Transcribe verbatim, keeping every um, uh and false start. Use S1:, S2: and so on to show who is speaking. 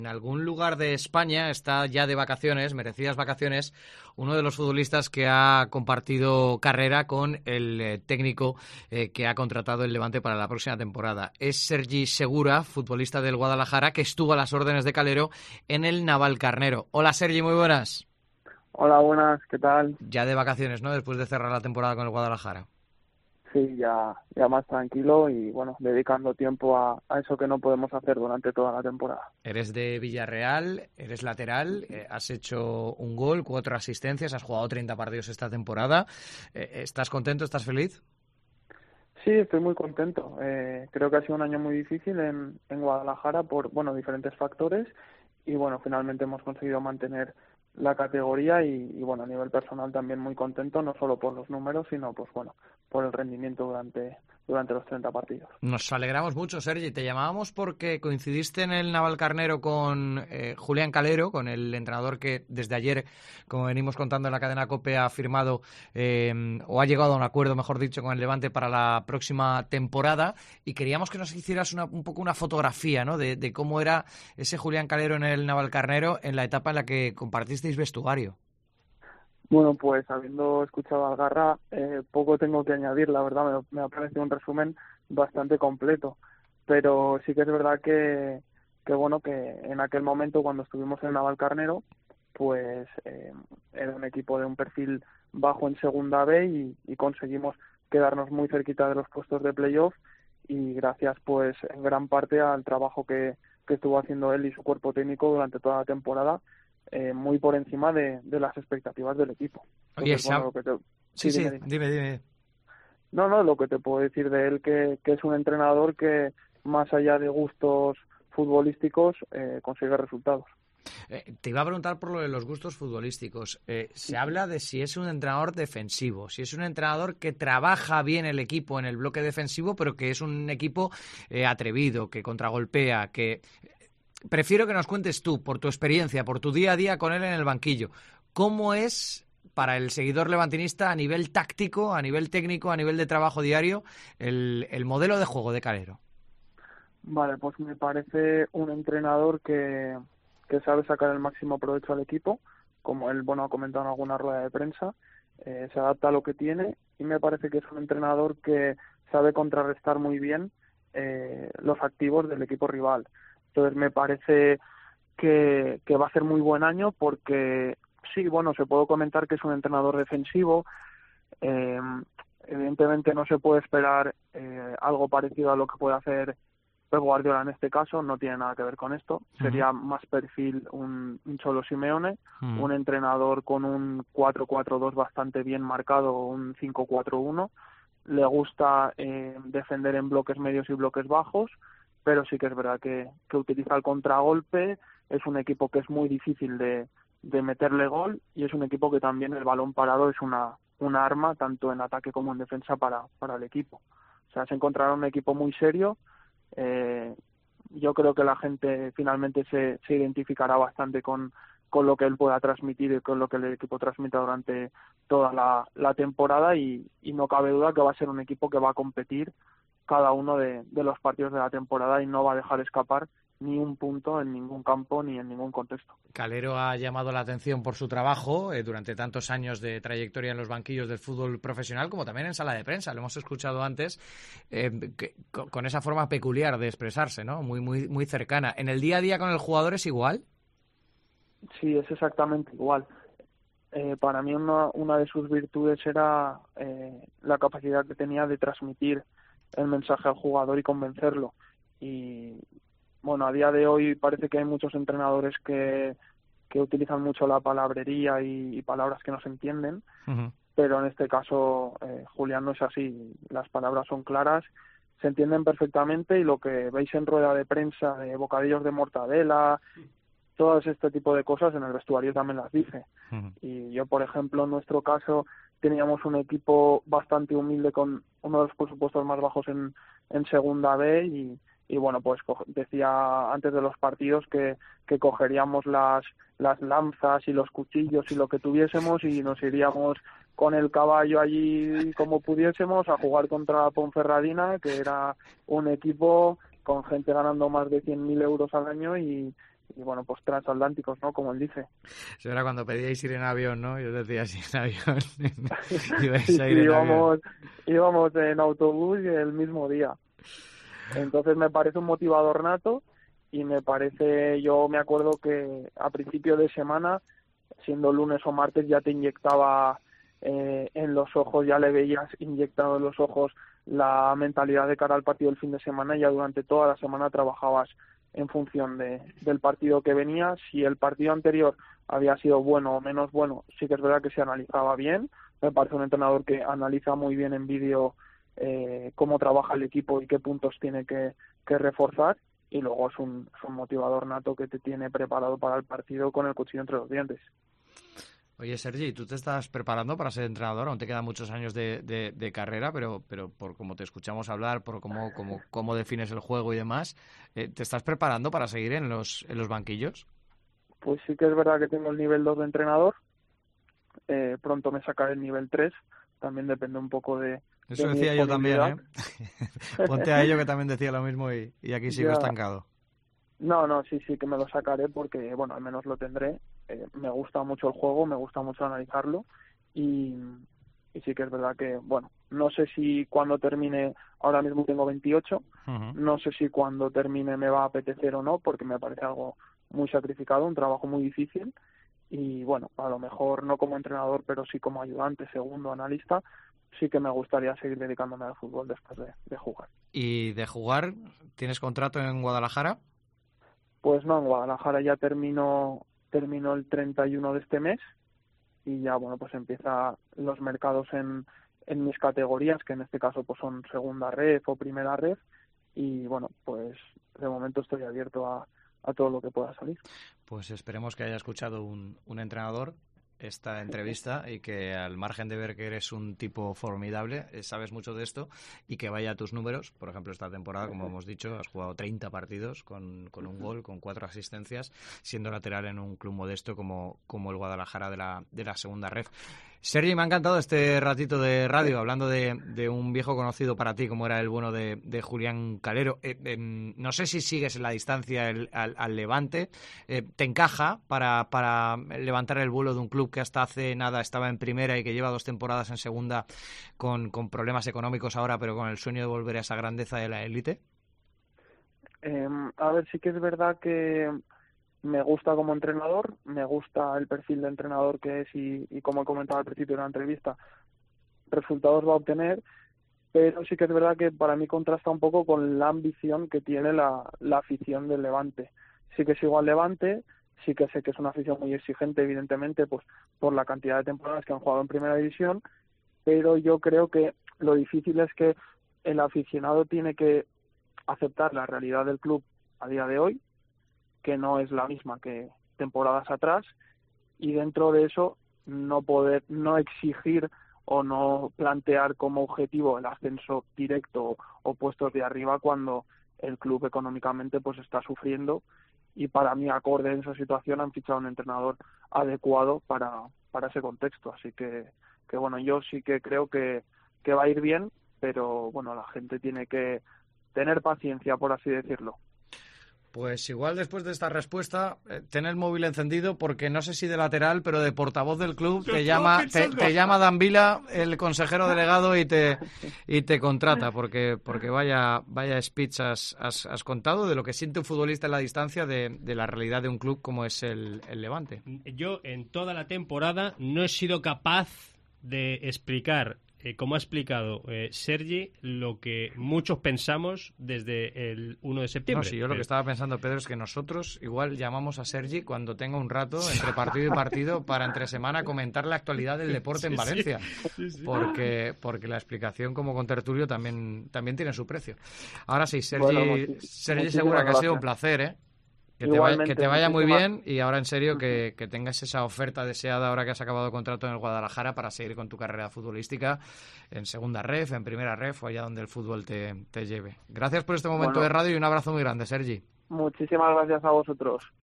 S1: En algún lugar de España está ya de vacaciones, merecidas vacaciones, uno de los futbolistas que ha compartido carrera con el eh, técnico eh, que ha contratado el Levante para la próxima temporada. Es Sergi Segura, futbolista del Guadalajara, que estuvo a las órdenes de Calero en el Navalcarnero. Hola Sergi, muy buenas.
S2: Hola, buenas, ¿qué tal?
S1: Ya de vacaciones, ¿no? Después de cerrar la temporada con el Guadalajara.
S2: Sí, ya, ya más tranquilo y bueno, dedicando tiempo a, a eso que no podemos hacer durante toda la temporada.
S1: Eres de Villarreal, eres lateral, eh, has hecho un gol, cuatro asistencias, has jugado treinta partidos esta temporada. Eh, ¿Estás contento? ¿Estás feliz?
S2: Sí, estoy muy contento. Eh, creo que ha sido un año muy difícil en, en Guadalajara por bueno diferentes factores y bueno, finalmente hemos conseguido mantener la categoría y, y bueno, a nivel personal también muy contento, no solo por los números, sino pues bueno, por el rendimiento durante durante los treinta partidos.
S1: Nos alegramos mucho, Sergi. Te llamábamos porque coincidiste en el Navalcarnero con eh, Julián Calero, con el entrenador que desde ayer, como venimos contando en la cadena COPE, ha firmado eh, o ha llegado a un acuerdo, mejor dicho, con el Levante para la próxima temporada. Y queríamos que nos hicieras una, un poco una fotografía, ¿no?, de, de cómo era ese Julián Calero en el Navalcarnero en la etapa en la que compartisteis vestuario.
S2: Bueno, pues habiendo escuchado a Algarra, eh, poco tengo que añadir, la verdad, me, me ha parecido un resumen bastante completo, pero sí que es verdad que, que bueno, que en aquel momento cuando estuvimos en Navalcarnero, pues eh, era un equipo de un perfil bajo en Segunda B y, y conseguimos quedarnos muy cerquita de los puestos de playoff y gracias pues en gran parte al trabajo que, que estuvo haciendo él y su cuerpo técnico durante toda la temporada, Eh, muy por encima de, de las expectativas del equipo.
S1: Oye,
S2: Entonces, bueno,
S1: Sam...
S2: lo que te...
S1: sí,
S2: Sí,
S1: sí,
S2: dime, dime.
S1: dime, dime.
S2: No, no, lo que te puedo decir de él que, que es un entrenador que, más allá de gustos futbolísticos, eh, consigue resultados.
S1: Eh, te iba a preguntar por lo de los gustos futbolísticos. Eh, se habla de si es un entrenador defensivo, si es un entrenador que trabaja bien el equipo en el bloque defensivo, pero que es un equipo eh, atrevido, que contragolpea, que... Prefiero que nos cuentes tú, por tu experiencia, por tu día a día con él en el banquillo, ¿cómo es para el seguidor levantinista a nivel táctico, a nivel técnico, a nivel de trabajo diario, el, el modelo de juego de Calero?
S2: Vale, pues me parece un entrenador que, que sabe sacar el máximo provecho al equipo, como él bueno ha comentado en alguna rueda de prensa, eh, se adapta a lo que tiene y me parece que es un entrenador que sabe contrarrestar muy bien eh, los activos del equipo rival. Entonces me parece que, que va a ser muy buen año porque sí, bueno, se puede comentar que es un entrenador defensivo. Eh, evidentemente no se puede esperar eh, algo parecido a lo que puede hacer Pep Guardiola en este caso, no tiene nada que ver con esto.
S1: Uh-huh.
S2: Sería más perfil un, un Cholo Simeone,
S1: Uh-huh.
S2: un entrenador con un cuatro cuatro dos bastante bien marcado, un cinco cuatro uno. Le gusta eh, defender en bloques medios y bloques bajos, pero sí que es verdad que, que utiliza el contragolpe, es un equipo que es muy difícil de, de meterle gol y es un equipo que también el balón parado es una, una arma tanto en ataque como en defensa para, para el equipo. O sea, se encontrará un equipo muy serio. Eh, yo creo que la gente finalmente se, se identificará bastante con, con lo que él pueda transmitir y con lo que el equipo transmita durante toda la, la temporada y, y no cabe duda que va a ser un equipo que va a competir cada uno de, de los partidos de la temporada y no va a dejar escapar ni un punto en ningún campo ni en ningún contexto.
S1: Calero ha llamado la atención por su trabajo eh, durante tantos años de trayectoria en los banquillos del fútbol profesional, como también en sala de prensa. Lo hemos escuchado antes, eh, que, con, con esa forma peculiar de expresarse, ¿no? Muy, muy, muy cercana. ¿En el día a día con el jugador es igual?
S2: Sí, es exactamente igual. Eh, para mí una, una de sus virtudes era eh, la capacidad que tenía de transmitir el mensaje al jugador y convencerlo. Y bueno, a día de hoy parece que hay muchos entrenadores que, que utilizan mucho la palabrería y, y palabras que no se entienden, uh-huh. pero en este caso eh, Julián no es así. Las palabras son claras, se entienden perfectamente y lo que veis en rueda de prensa de bocadillos de mortadela, todo este tipo de cosas en el vestuario también las dice. Uh-huh. Y yo, por ejemplo, en nuestro caso teníamos un equipo bastante humilde con uno de los presupuestos más bajos en, en Segunda B y, y bueno, pues decía antes de los partidos que, que cogeríamos las, las lanzas y los cuchillos y lo que tuviésemos y nos iríamos con el caballo allí como pudiésemos a jugar contra Ponferradina, que era un equipo con gente ganando más de cien mil euros al año y y bueno, pues transatlánticos, ¿no? Como él dice.
S1: Eso era cuando pedíais ir en avión, ¿no? Yo decía, sí, en avión. Ibais
S2: Sí,
S1: a
S2: sí,
S1: ir en
S2: íbamos,
S1: avión.
S2: íbamos en autobús y el mismo día. Entonces me parece un motivador nato y me parece, yo me acuerdo que a principio de semana, siendo lunes o martes, ya te inyectaba eh, en los ojos, ya le veías inyectado en los ojos la mentalidad de cara al partido del fin de semana, y ya durante toda la semana trabajabas en función de, del partido que venía. Si el partido anterior había sido bueno o menos bueno, sí que es verdad que se analizaba bien. Me parece un entrenador que analiza muy bien en vídeo eh, cómo trabaja el equipo y qué puntos tiene que, que reforzar, y luego es un, es un motivador nato que te tiene preparado para el partido con el cuchillo entre los dientes.
S1: Oye, Sergi, ¿tú te estás preparando para ser entrenador? Aún te quedan muchos años de, de, de carrera, pero, pero por cómo te escuchamos hablar, por cómo, cómo, cómo defines el juego y demás, eh, ¿te estás preparando para seguir en los, en los banquillos?
S2: Pues sí que es verdad que tengo el nivel dos de entrenador, eh, pronto me sacaré el nivel tres, también depende un poco de,
S1: Eso
S2: de mi
S1: decía yo también,
S2: disponibilidad.
S1: ¿eh? Ponte a ello, que también decía lo mismo, y, y aquí sigo
S2: Ya,
S1: estancado.
S2: no, no, sí, sí que me lo sacaré porque, bueno, al menos lo tendré. Eh, me gusta mucho el juego, me gusta mucho analizarlo, y, y sí que es verdad que, bueno, no sé si cuando termine, ahora mismo tengo veintiocho,
S1: Uh-huh.
S2: no sé si cuando termine me va a apetecer o no, porque me parece algo muy sacrificado, un trabajo muy difícil, y bueno, a lo mejor no como entrenador, pero sí como ayudante, segundo, analista, sí que me gustaría seguir dedicándome al fútbol después de, de jugar.
S1: ¿Y de jugar, tienes contrato en Guadalajara?
S2: Pues no, en Guadalajara ya termino, termino el treinta y uno de este mes, y ya, bueno, pues empieza los mercados en, en mis categorías, que en este caso pues son segunda ref o primera ref, y bueno, pues de momento estoy abierto a, a todo lo que pueda salir.
S1: Pues esperemos que haya escuchado un, un entrenador esta entrevista, y que, al margen de ver que eres un tipo formidable, eh, sabes mucho de esto, y que vaya a tus números. Por ejemplo, esta temporada, como hemos dicho, has jugado treinta partidos con, con un gol, con cuatro asistencias, siendo lateral en un club modesto como, como el Guadalajara de la, de la segunda ref. Sergi, me ha encantado este ratito de radio, hablando de, de un viejo conocido para ti, como era el bueno de, de Julián Calero. Eh, eh, no sé si sigues en la distancia el, al, al Levante. Eh, ¿Te encaja para, para levantar el vuelo de un club que hasta hace nada estaba en primera y que lleva dos temporadas en segunda, con, con problemas económicos ahora, pero con el sueño de volver a esa grandeza de la élite?
S2: Eh, a ver, sí que es verdad que me gusta como entrenador, me gusta el perfil de entrenador que es, y, y como he comentado al principio de la entrevista, resultados va a obtener, pero sí que es verdad que para mí contrasta un poco con la ambición que tiene la, la afición del Levante. Sí que sigo al Levante, sí que sé que es una afición muy exigente, evidentemente, pues por la cantidad de temporadas que han jugado en Primera División, pero yo creo que lo difícil es que el aficionado tiene que aceptar la realidad del club a día de hoy, que no es la misma que temporadas atrás, y dentro de eso no poder, no exigir o no plantear como objetivo el ascenso directo o puestos de arriba cuando el club económicamente pues está sufriendo, y para mí, acorde en esa situación, han fichado un entrenador adecuado para, para ese contexto. Así que, que bueno, yo sí que creo que, que va a ir bien, pero bueno, la gente tiene que tener paciencia, por así decirlo.
S1: Pues igual, después de esta respuesta, eh, ten el móvil encendido, porque no sé si de lateral, pero de portavoz del club te llama, te, te llama Dan Vila, el consejero delegado, y te y te contrata, porque porque vaya vaya speech has, has, has contado de lo que siente un futbolista en la distancia de, de la realidad de un club como es el, el Levante.
S3: Yo en toda la temporada no he sido capaz de explicar, Eh, como ha explicado eh, Sergi, lo que muchos pensamos desde el uno de septiembre.
S1: No, sí, yo lo que estaba pensando, Pedro, es que nosotros igual llamamos a Sergi cuando tenga un rato entre partido y partido para entre semana comentar la actualidad del deporte en
S3: Sí,
S1: Valencia,
S3: sí, sí, sí.
S1: porque porque la explicación como contertulio también también tiene su precio. Ahora sí, Sergi,
S2: Bueno, muchi-
S1: Sergi
S2: muchísimas
S1: Segura, que ha sido un
S2: gracias.
S1: placer, ¿eh? Que te, vaya, que te vaya muy
S2: muchísimas-
S1: bien, y ahora en serio que, que tengas esa oferta deseada ahora que has acabado contrato en el Guadalajara para seguir con tu carrera futbolística en segunda ref, en primera ref o allá donde el fútbol te, te lleve. Gracias por este momento
S2: Bueno,
S1: de radio y un abrazo muy grande, Sergi.
S2: muchísimas gracias a vosotros.